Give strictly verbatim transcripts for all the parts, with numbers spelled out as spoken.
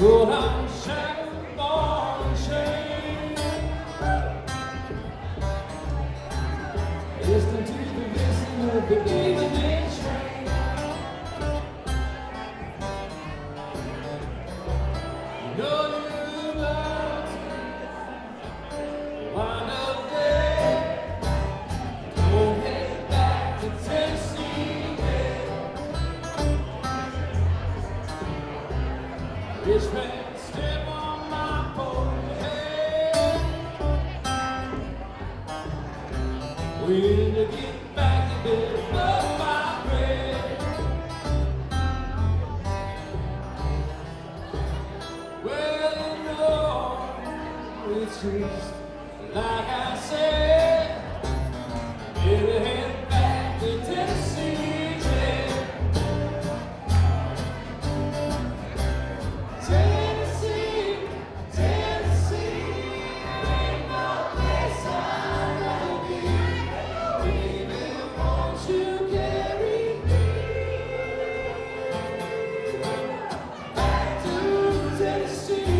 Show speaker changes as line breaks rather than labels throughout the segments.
Put on shackles, ball and chain. Listen to the whistle of the evening train. You know you're about to wind up dead. Don't head back to Tennessee yet. Rich man, step on my forehead. When to get back to bed, above my bread. Well, you know, it's just like I said. Better head back to Tennessee, Ted. Tennessee, Tennessee, ain't no place I'd rather be. Baby, won't you carry me back to Tennessee?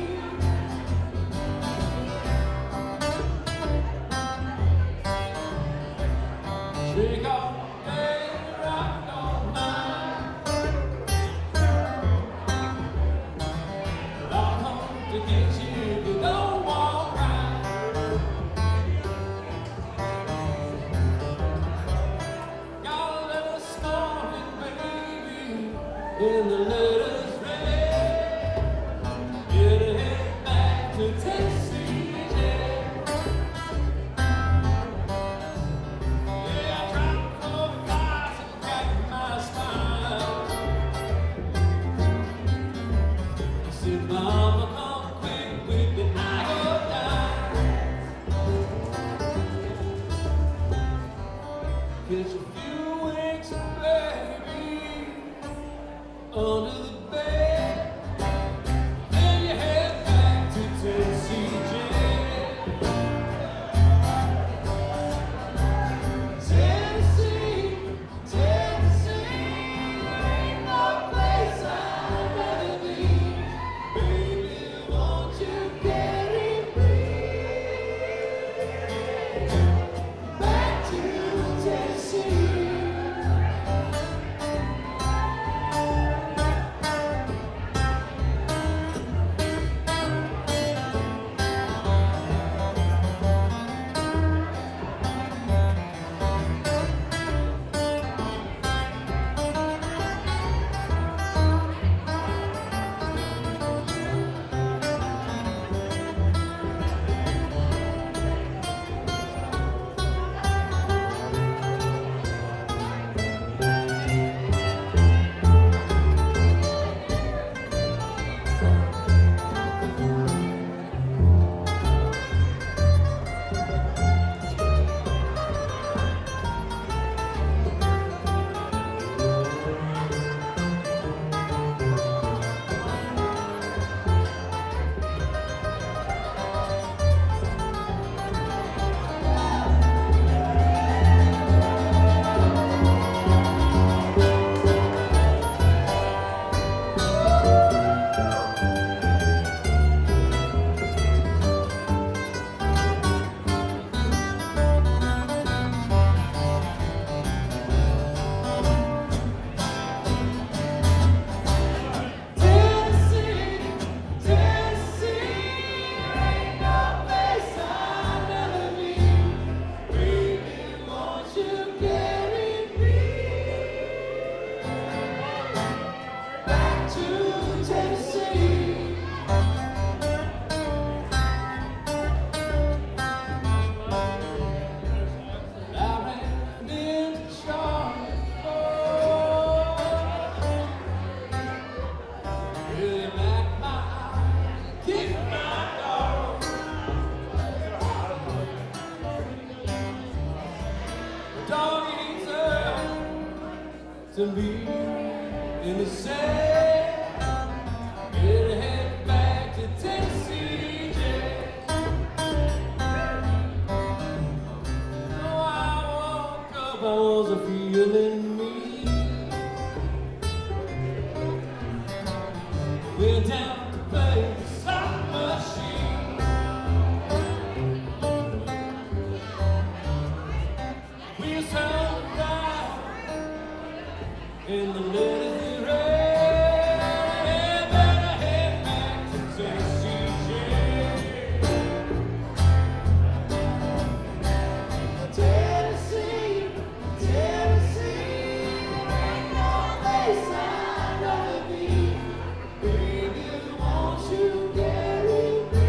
Drink all day, rock all night. I'll come to get you if you don't walk right. Got a little smoking, baby, in the letters red. Better head back to Tennessee, yeah. Yeah, I dropped four flies and cracked my spine. I said, Mama, come quick with the iodine. Catch a few winks, baby, under the bed. Then you head back to Tennessee, Jet. Tennessee, Tennessee, ain't no place I'd rather be. Baby, won't you carry me back to Tennessee? Tennessee, Tennessee, ain't no place I'd rather be. Baby, won't you carry me back to Tennessee? I ran into Charlotte, really like my eye, kicked my dog. The dog eats up to me in the sand. Better head back to Tennessee, Jet. Oh, I woke up, I was a feeling me. Went down to in the little rain. Better head back to Tennessee jail. Tennessee, Tennessee, ain't no place I'd rather be. Baby, won't you carry me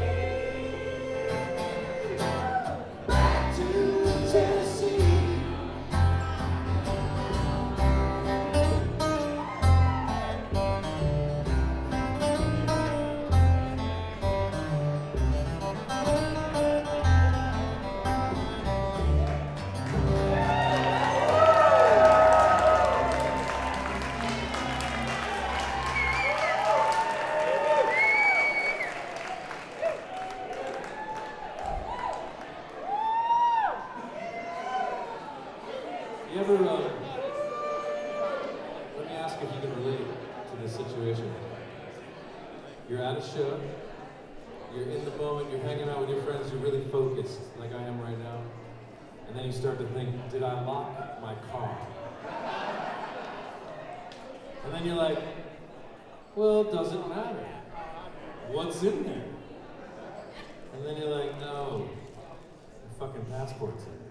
back to Tennessee? You ever, uh, let me ask if you can relate to this situation. You're at a show, you're in the moment, you're hanging out with your friends, you're really focused, like I am right now. And then you start to think, did I lock my car? And then you're like, well, it doesn't matter. What's in there? And then you're like, no, your fucking passport's in there.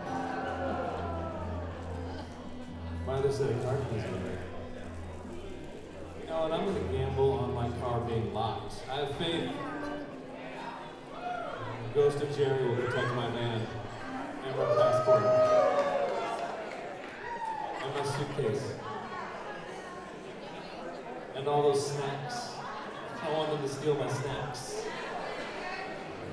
My other set of car keys are there. You know, and I'm gonna gamble on my car being locked. I have faith. The ghost of Jerry will protect my van and my passport and my suitcase and all those snacks. I want them to steal my snacks.